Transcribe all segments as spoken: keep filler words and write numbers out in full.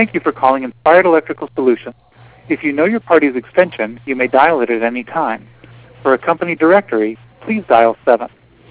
Thank you for calling Inspired Electrical Solutions. If you know your party's extension, you may dial it at any time. For a company directory, please dial seven.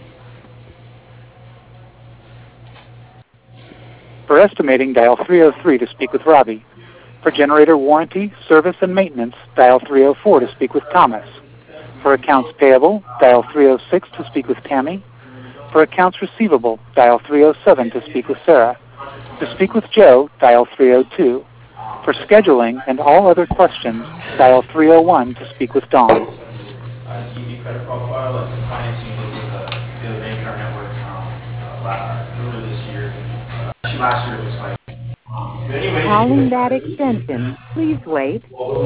For estimating, dial three oh three to speak with Robbie. For generator warranty, service, and maintenance, dial three oh four to speak with Thomas. For accounts payable, dial three oh six to speak with Tammy. For accounts receivable, dial three oh seven to speak with Sarah. To speak with Joe, dial three oh two. For scheduling and all other questions, dial three oh one to speak with Dawn. Uh, T V credit profile and some financing we did with uh, the other bank in our network um, uh, la- earlier this year. Uh, actually, last year it looks like. Um, but anyway, Calling that extension. Please wait.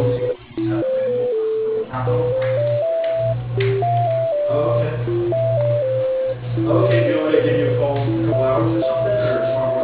Oh, okay. Okay, do you want me to give you a call in a couple hours or something, or tomorrow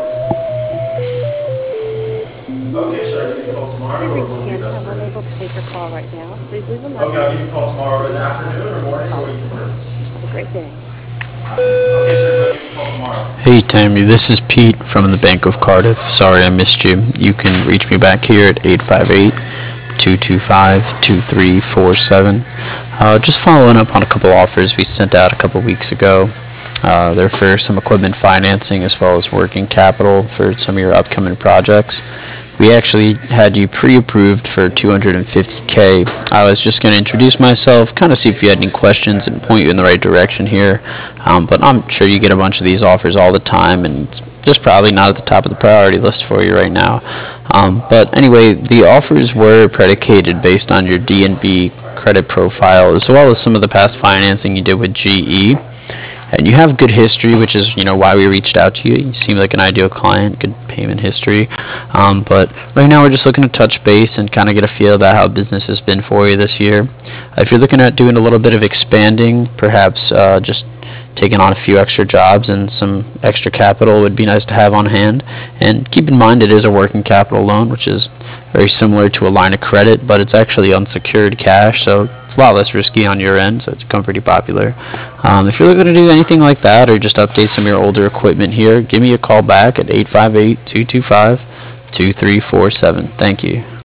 morning? Okay, should I give you a call tomorrow, or when will be best for I'm you? unable to take your call right now. Please leave a Okay, message. I'll give you a call tomorrow in the afternoon or morning, or what do you prefer? Have a great day. Okay, sir, I'll give you a call tomorrow. Hey Tammy, this is Pete from the Bank of Cardiff. Sorry I missed you. You can reach me back here at eight five eight, two two five, two three four seven. Uh, just following up on a couple offers we sent out a couple weeks ago. Uh, they're for some equipment financing as well as working capital for some of your upcoming projects. We actually had you pre-approved for two hundred fifty K. I was just going to introduce myself, kind of see if you had any questions and point you in the right direction here. Um, but I'm sure you get a bunch of these offers all the time, and it's just probably not at the top of the priority list for you right now. Um, but anyway, the offers were predicated based on your D N B credit profile as well as some of the past financing you did with G E. And you have good history, which is, you know, why we reached out to you. You seem like an ideal client, good payment history. Um, but right now we're just looking to touch base and kind of get a feel about how business has been for you this year. Uh, if you're looking at doing a little bit of expanding, perhaps uh, just taking on a few extra jobs and some extra capital would be nice to have on hand. And keep in mind it is a working capital loan, which is very similar to a line of credit, but it's actually unsecured cash, so it's a lot less risky on your end, so it's become pretty popular. Um, if you're looking to do anything like that or just update some of your older equipment here, give me a call back at eight five eight, two two five, two three four seven. Thank you.